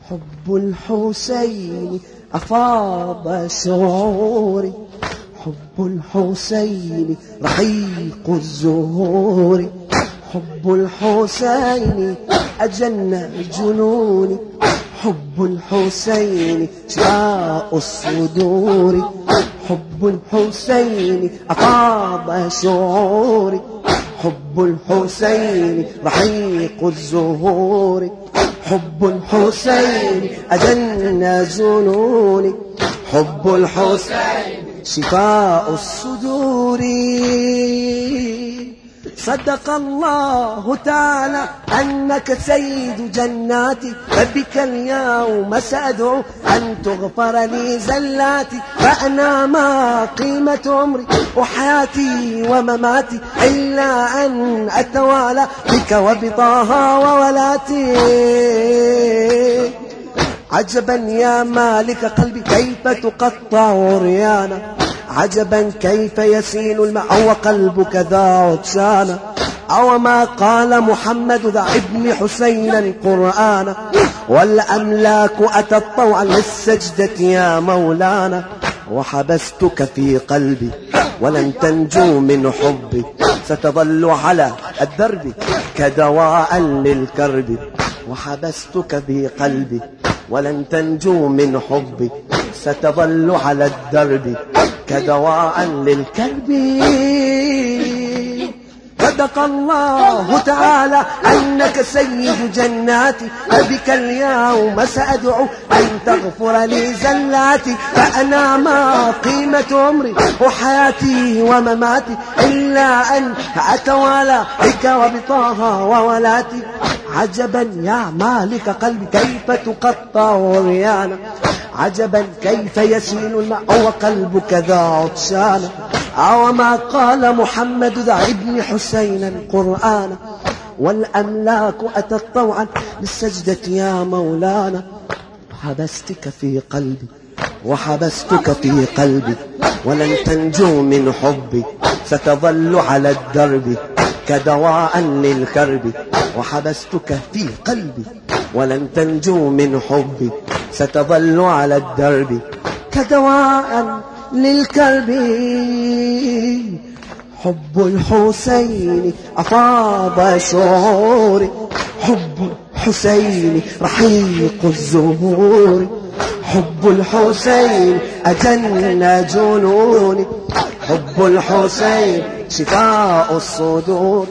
حب الحسين أفاض شعوري، حب الحسين رحيق الزهور، حب الحسين أجن جنوني، حب الحسين شفاء الصدور، حب الحسين أفاض شعوري، حب الحسين رحيق الزهور، حب الحسين أجن جنوني، حب الحسين شفاء الصدور. صدق الله تعالى أنك سيد جناتي، فبك اليوم سأدعو أن تغفر لي زلاتي، فأنا ما قيمة عمري وحياتي ومماتي إلا أن أتوالى بك وبطه وولاتي. عجبا يا مالك قلبي كيف تقطع عريانا، عجبا كيف يسيل الماء وقلبك ذا عطشانا، أو ما قال محمد ذا ابن حسين القرآن، والأملاك أتت طوعا للسجدة يا مولانا، وحبستك في قلبي ولن تنجو من حبي، ستظل على الدرب كدواء للكرب، وحبستك في قلبي ولن تنجو من حبي، ستظل على الدرب كدواء للكرب. صدق الله تعالى أنك سيد جناتي، فبك اليوم سأدعو أن تغفر لي زلاتي، فأنا ما قيمة عمري وحياتي ومماتي إلا أن أتوالى بك وبطه وولاتي. عجبا يا مالك قلبي كيف تقطع عريانا، عجبا كيف يسيل الماء وقلبك ذا عطشانا، أو ما قال محمد ذا ابن حسين القرآن، والأملاك أتت طوعا للسجدة يا مولانا، حبستك في قلبي وحبستك في قلبي ولن تنجو من حبي، ستظل على الدرب كدواء للكرب، وحبستك في قلبي ولن تنجو من حبي، ستظل على الدرب كدواء للكرب. حب الحسين أفاض شعوري، حب الحسين رحيق الزهور، حب الحسين أجن جنوني، حب الحسين شفاء الصدور،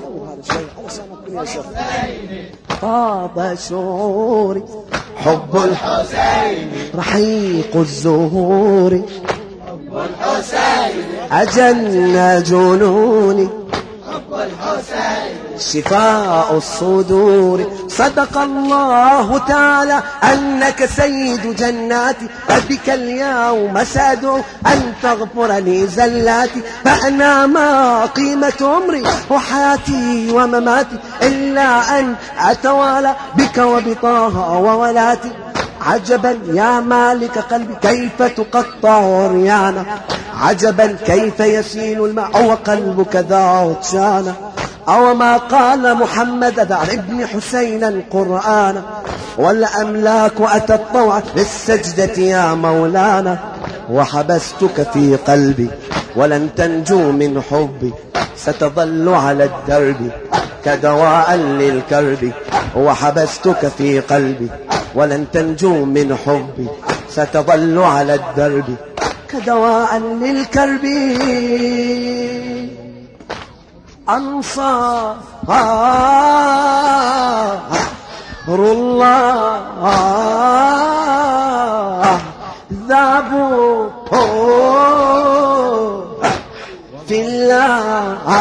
فاض شعوري، حب الحسين رحيق الزهور، حب الحسين أجن جنوني، حب الحسين شفاء الصدور. صدق الله تعالى أنك سيد جناتي، فبك اليوم سأدعو أن تغفر لي زلاتي، فأنا ما قيمة عمري وحياتي ومماتي إلا أن أتوالى بك وبطه وولاتي. عجبا يا مالك قلبي كيف تقطع عريانا، عجبا كيف يسيل الماء وقلبك ذا عطشانا، أو ما قال محمد ذا ابن حسين القرآن، والأملاك أتت طوعا للسجدة يا مولانا، وحبستك في قلبي ولن تنجو من حبي، ستظل على الدرب كدواء للكرب، وحبستك في قلبي ولن تنجو من حبي، ستظل على الدرب كدواء للكرب. أنصار الله ذابوا في الله،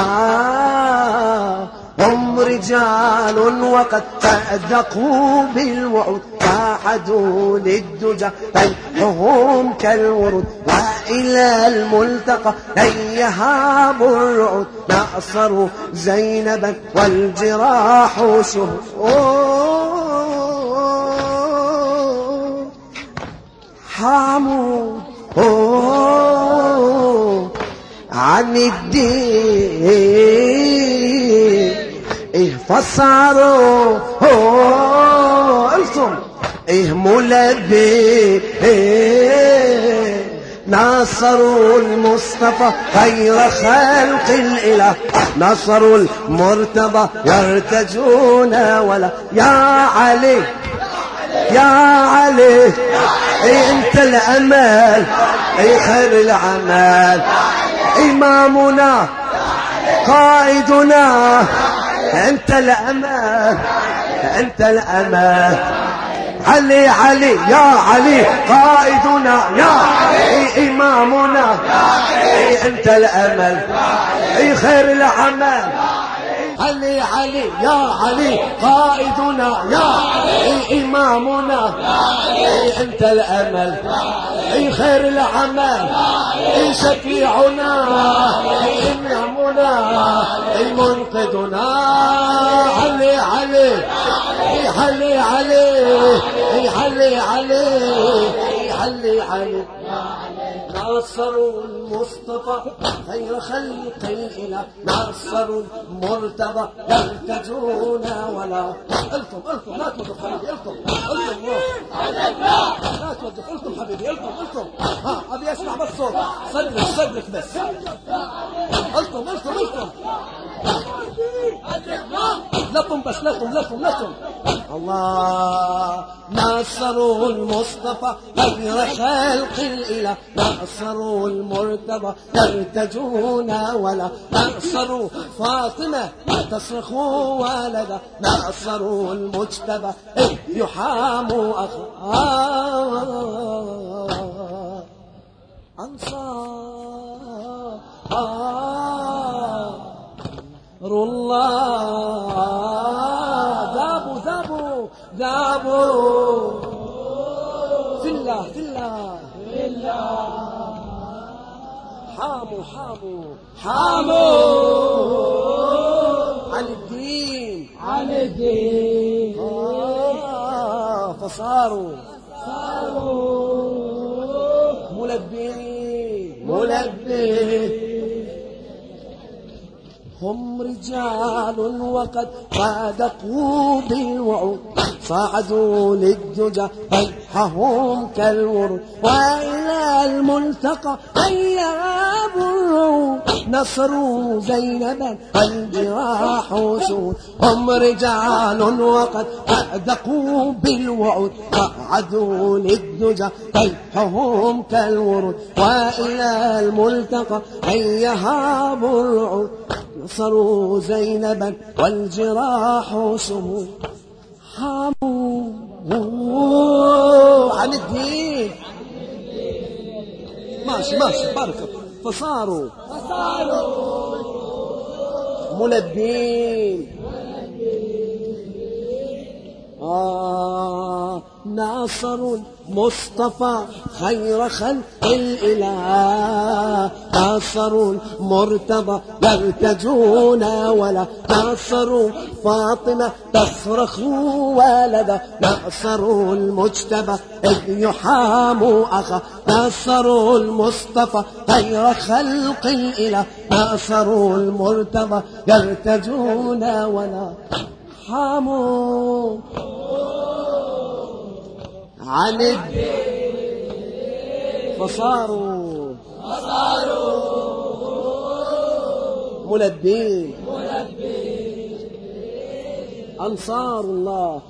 هم رجال وقد صدقوا بالوعود، جاحدوا للدجى فنحهم كالورود، وإلى الملتقى لن يهابوا الرعود، نأصروا زينبا والجراح شهود، حاموا عن الدين فصاروا انتم ملبي ناصروا المصطفى خير خلق الإله، نصروا المرتضى يرتجون ولا. يا علي يا علي انت الامل خير العمل، امامنا قائدنا انت الامل انت الامل. علي علي يا علي قائدنا يا علي امامنا انت الامل خير العمل. علي علي يا علي قائدنا يا علي إمامنا أنت الأمل خير العمل شفيعنا إمامنا منقذنا. علي علي علي علي علي علي علي ناصروا المصطفى خير خلق الإله، ناصروا المرتضى يرتجون ولا. التم لا توقف حبيبي، التم لا توقف، التم حبيبي، التم ها ابي اسمع بس صوت، صدرك بس. التم لكم بس لكم الله. ناصروا المصطفى خير خلق الإله، ناصروا المرتضى يرتجون ولا. ناصروا فاطمة تصرخ ولدا، ناصروا المجتبى يحاموا أخاه. أنصار الله ذابوا في الله حاموا عن الدين فصاروا ملبين. هم رجال وقد صادقوا بالوعود، صعدوا للدجى فيحهم كالورود، وإلى الملتقى أياب الروم، نصروا زينبا الجراح سود. هم رجال وقد صادقوا بالوعود، صعدوا للدجى فيحهم كالورود، وإلى الملتقى أياب الرعود، نصروا زينبا والجراح سمود. حاموا عن الدين ماشي بركة، فصاروا ملبين. ناصروا المصطفى خير خلق الإله، ناصروا المرتضى يرتجون ولا. ناصروا فاطمة تصرخ ولدا، ناصروا المجتبى إذ يحاموا أخا. ناصروا المصطفى خير خلق الإله، ناصروا المرتضى يرتجون ولا. حاموا عن الدين فصاروا ملبين. أنصار الله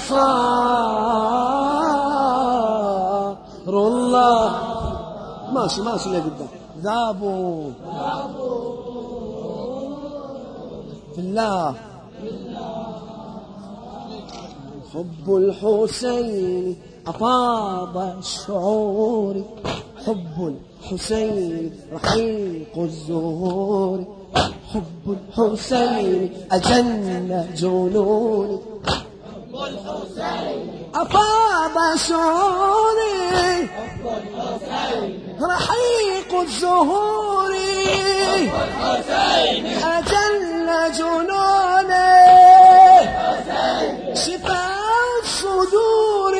أنصار الله ماشي لقدام. ذابوا في الله. حب الحسين أفاض الشعور، حب الحسين رحيق الزهور، حب الحسين أجن جنوني، حب الحسين أفاض شعوري، حب الحسين رحيق الزهور، حب الحسين أجن جنوني، شفاء الصدور،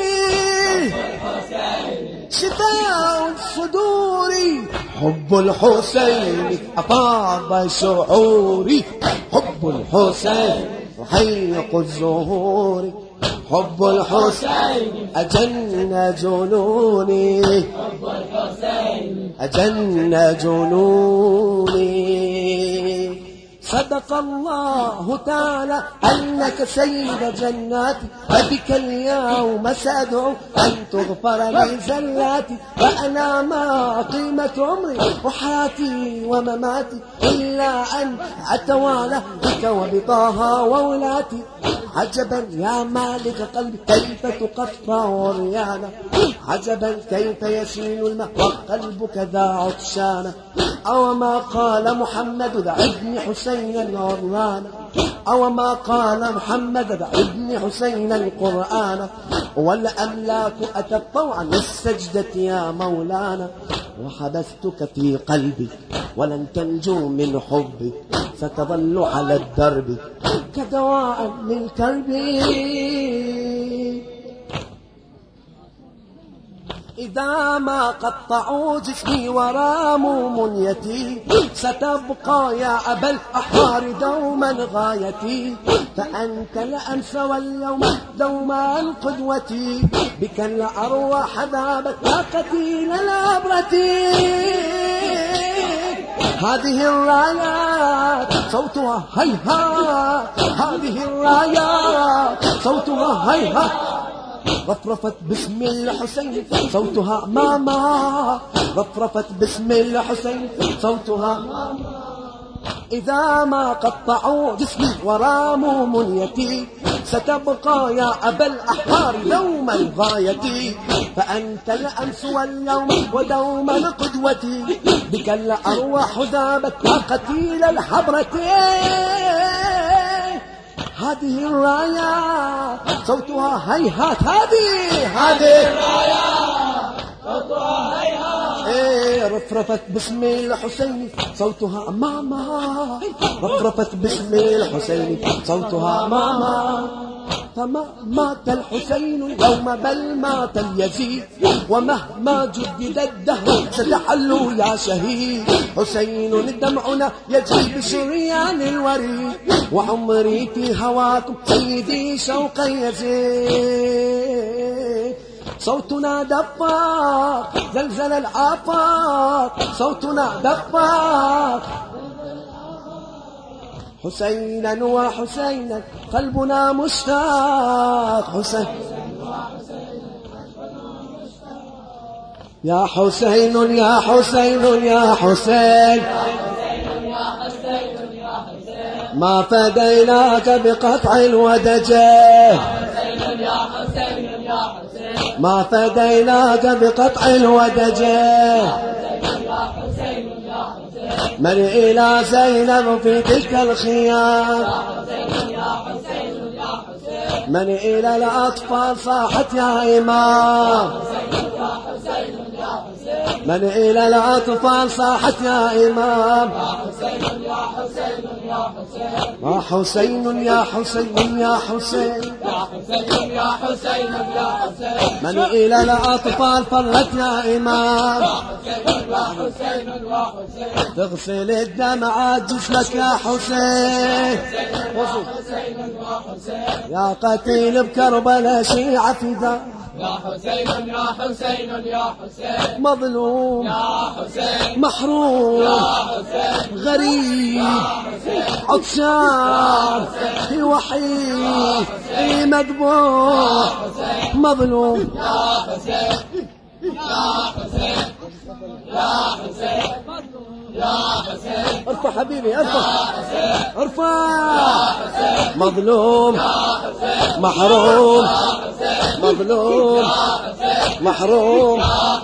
شفاء الصدور، حب الحسين أفاض شعوري، حب الحسين رحيق الزهور، حب الحسين أجن جنوني، حب الحسين أجن جنوني. صدق الله تعالى أنك سيد جناتي، فبك اليوم سأدعو أن تغفر لي زلاتي. فأنا ما قيمة عمري وحياتي ومماتي إلا أن أتوالى بك وبطاها وولاتي. عجبا يا مالك قلبي كيف تقطع ريانا، عجبا كيف يسيل الماء وقلبك ذا عطشانا. أو ما قال محمد دع ابن حسين العريان، أو ما قال محمد دع ابن حسين القرآن. والأملاك أتت طوعا للسجدة يا مولانا، وحبستك في قلبي ولن تنجو من حبي، ستظل على الدرب كدواء من كربي. إذا ما قطعوا جسمي وراموا منيتي، ستبقى يا أبا الأحرار دوما غايتي. فأنت الأمس واليوم دوما قدوتي، بك الأرواح ذابت يا قتيل العبرة. هذه الرايات صوتها هيهات، هذه الرايات صوتها هيهات. رفرفت باسم الحسين صوتها ماما، رفرفت باسم الحسين صوتها ماما. إذا ما قطعوا جسمي وراموا منيتي، ستبقى يا أبا الأحرار دوما غايتي. فأنت الأمس واليوم ودوما قدوتي، بك الأرواح ذابت يا قتيل الحبرة. هذه الرايات صوتها هيهات، هذه الرايات صوتها هيهات. رفرفت باسم الحسين صوتها ماما، رفرفت باسم الحسين صوتها ماما. فما مات الحسين اليوم بل مات اليزيد، ومهما جدد الدهر ستحل يا شهيد. حسين دمعنا يجري بشريان الوريد، وعمري في هواكم سيدي شوقا يزيد. صوتنا دفاق زلزل الآفاق، صوتنا دفاق. حسينا وحسينا قلبنا مشتاق، حسين يا حسين يا حسين يا حسين، ما فديناك بقطع الودجه، ما فديناك بقطع الودجه. من إلى زينب في تلك الخيام، من إلى الأطفال صاحت يا إمام، من إلى الأطفال صاحت يا إمام. يا حسين يا حسين يا حسين، يا حسين يا حسين، من إلى الأطفال فرت يا إمام. تغسل الدمع جسمك يا حسين، يا قتيل بكربلاء شيعة فداء. يا حسين يا حسين يا حسين، مظلوم يا حسين، محروم يا حسين، غريب عطشان وحيد مذبوح مظلوم. يا حسين يا حسين يا حسين يا حسين، ارفع حبيبي ارفع، ارفع. مظلوم محروم، مظلوم محروم.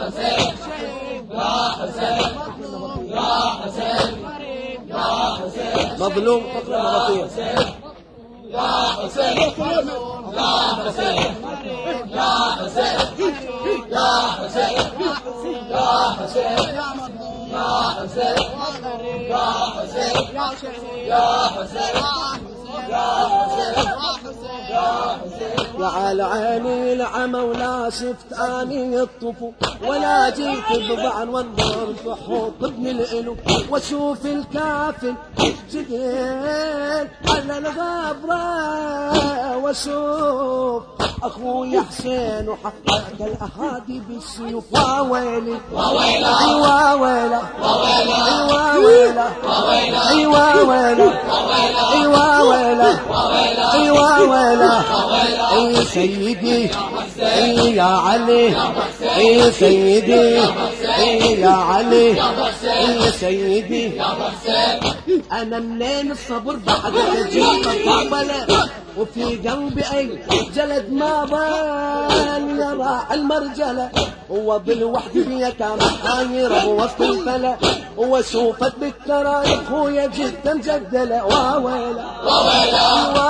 مظلوم فقر مرضية. يا حسين يا حسين يا حسين يا حسين يا حسين يا حسين يا حسين يا حسين يا حسين يا حسين يا على عيني العمى ولا شفت اني الطفو ولا جيت بضعن وانظر في حوض ابن الالو واشوف الكافل جديد على الغبره واشوف اخوي حسين وحقق الاهادي بالسيوف وويلي وويلا وويلا وويلا ايوا ويلا ايوا ويلا ايوا ويلا اي سيدي اي يا علي اي سيدي اي يا علي اي سيدي انا منين الصبر بعد جيت طبله وفي قلبي اي جلد ما بان يرى المرجله هو بالوحد بيتام حاير وسط الفلا واشوفك بالترى يا اخويا جدا مجدله وويلا وويلا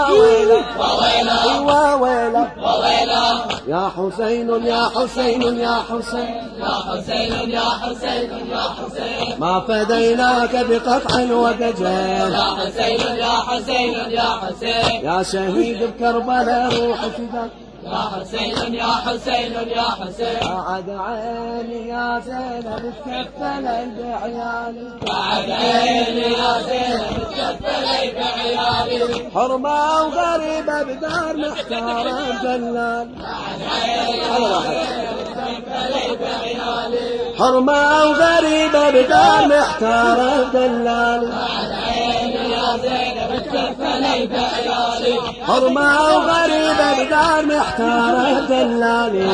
وويلا وويلا يا حسين يا حسين يا حسين يا حسين يا حسين يا حسين ما فديناك بقطع ودجال يا حسين يا حسين يا حسين يا شهيد بكربلاء روح فداك يا حسين يا حسين يا حسين بعد عيني يا زينب تكفل بعيالي بعد عيني يا زينب تكفل بعيالي حرمة وغريبة بدار محتارة دلال بعد عيني يا زينب تكفل بعيالي حرمة وغريبة بدار محتارة دلال بعد عيني يا زينب تكفل بعيالي حرمة وغريبة بدار محتارة دلالي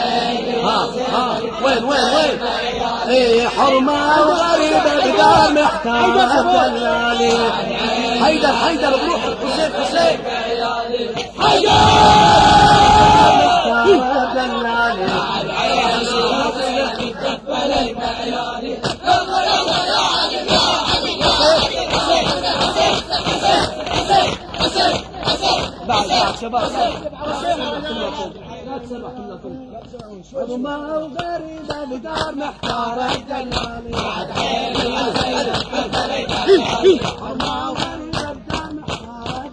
وين ايه حرمة وغريبة بدار محتارة دلالي حيدر بروح حسين حيدر محتارة دلالي بعد شباب حرمة وغريبة بدار محتارة دلالي بعد عيني يا زينب حرمة وغريبة بدار محتارة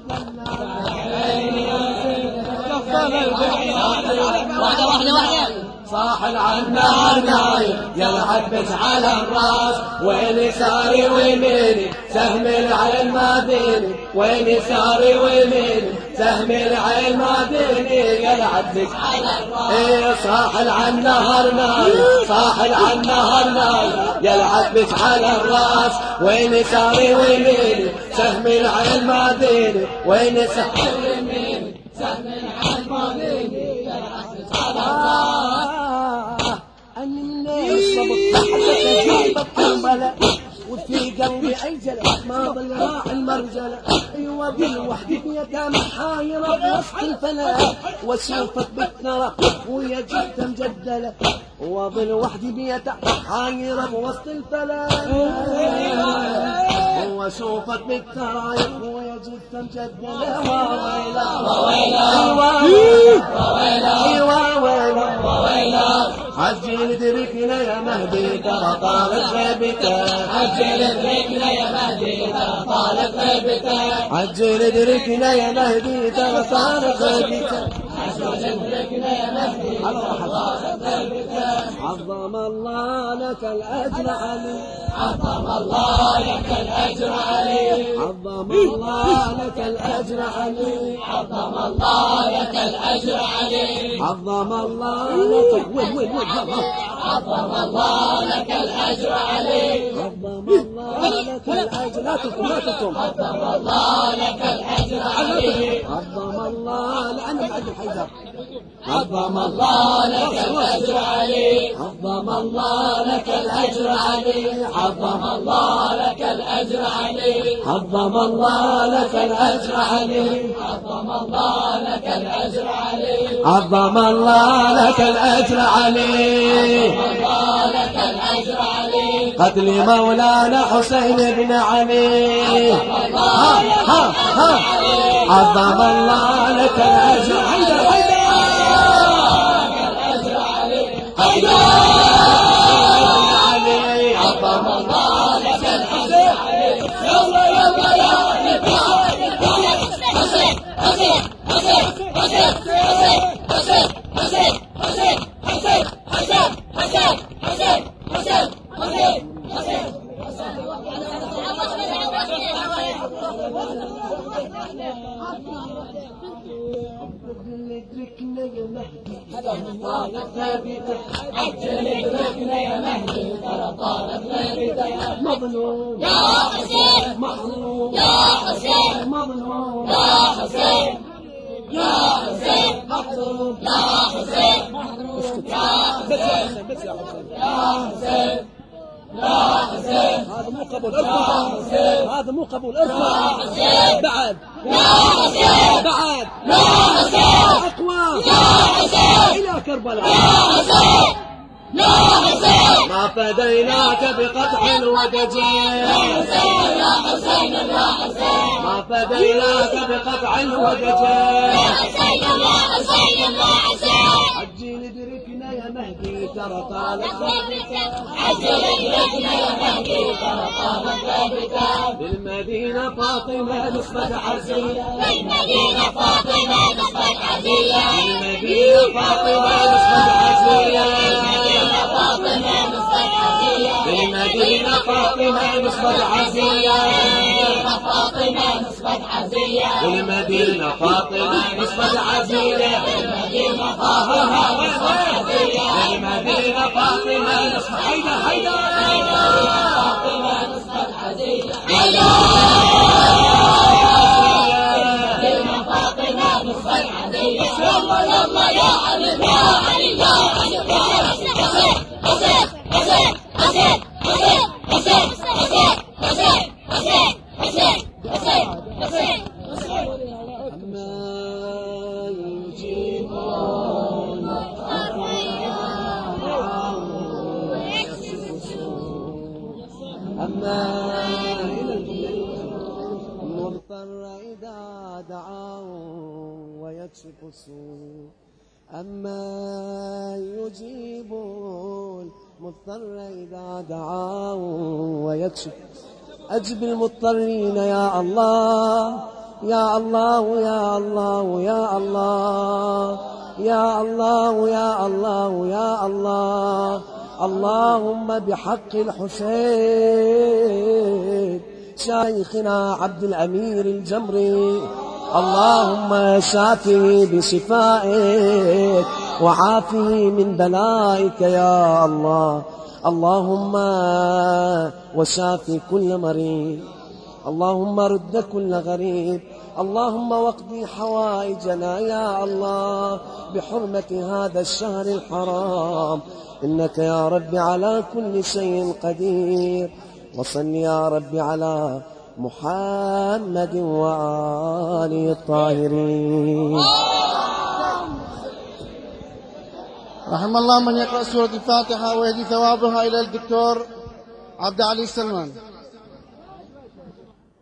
دلالي واحدة صاح العنار نايم يلعب بس على الراس وين يساري ويميني سهم العين ما ديني وين يساري ويميني سهم العين ما ديني يلعب بس على الراس ايه صاح العنار نايم صاح العنار نايم يلعب بس على الراس وين يساري ويميني سهم العين ما ديني وين يساري ويميني سهم العين ما ديني يلعب بس على الراس وفي قلبي اي جلة ما ضل راح المرجلة ايوه بالوحد بيتام حايرة بوسط الفلا واشوفك بالثرى ويا جدة مجدلة وبالوحد بيتام حايرة بوسط الفلا واشوفك بالثرى ويا جدة مجدلة وويلا عجل ادركنا يا مهدي ترى طالت غيبتك عجل ادركنا يا مهدي ترى طالت غيبتك عجل ادركنا يا مهدي ترى طالت غيبتك عجل ادركنا يا مهدي ترى طالت غيبتك عظم الله لك الاجر علي عظم الله لك الاجر علي عظم الله لك الاجر علي عظم الله لك الاجر علي عظم الله لك وين عظم الله لك الاجر علي عظم الله لك الاجر لا تكتم عظم الله لك الاجر علي عظم الله لأنا بعد حيدر عظم الله لك الاجر علي عظم الله لك الاجر علي عظم الله لك الاجر علي عظم الله لك الاجر علي عظم الله لك الاجر علي عظم الله لك الاجر علي الله لك الاجر علي قتل مولانا حسين بن علي عظم الله لك الاجر حيدر علي عظم الله لك الاجر علي حسين ثابتة. عجل ادركنا يا مهدي ترى طالت ثابتة. مظلوم يا حسين محروم يا حسين مظلوم يا حسين يا حسين محروم يا حسين محروم يا حسين بس يا حسين يا حسين يا حسين. هذا مو قبول ارفع. هذا مو قبول ارفع. بعد يا حسين بعد يا حسين اقوى يا حسين الى كربلاء. يا حسين يا حسين ما فديناك بقطع الودجين. يا حسين يا حسين يا حسين ما فديناك بقطع الودجين. يا حسين يا حسين يا حسين. عجل ادركنا يا مهدي ترى طالت عجل ادركنا يا مهدي ترى طالت ثابتة. بالمدينة فاطمة نصبت عزية. بالمدينة فاطمة نصبت عزية. بالمدينة فاطمة نصبت عزية. بالمدينة فاطمة نصبت عزية. فاطمة نصبت عزية. بالمدينة فاطمة نصبت عزية. بالمدينة فاطمة نصبت عزية. بالمدينة فاطمة نصبت حيدر حيدر. فاطمة نصبت عزية. بالمدينة فاطمة نصبت عزية. يلا يلا يا علي يا علي يا علي يا حسين حسين حسين حسين حسين حسين حسين حسين حسين حسين حسين حسين حسين. عما يجيبون أما المضطر إذا دعاه ويكشف السوء. أما يجيب المضطر إذا دعاه ويكشف. أجب المضطرين يا الله يا الله يا الله يا الله يا الله يا الله يا الله. اللهم بحق الحسين شيخنا عبد الأمير الجمري اللهم شافه بشفائك وعافه من بلائك يا الله. اللهم وشافي كل مريض. اللهم رد كل غريب. اللهم واقضي حوائجنا يا الله بحرمة هذا الشهر الحرام. إنك يا رب على كل شيء قدير. وصل يا رب على محمد وآله الطاهرين. رحم الله من يقرأ سورة الفاتحة ويهدي ثوابها إلى الدكتور عبد علي سلمان.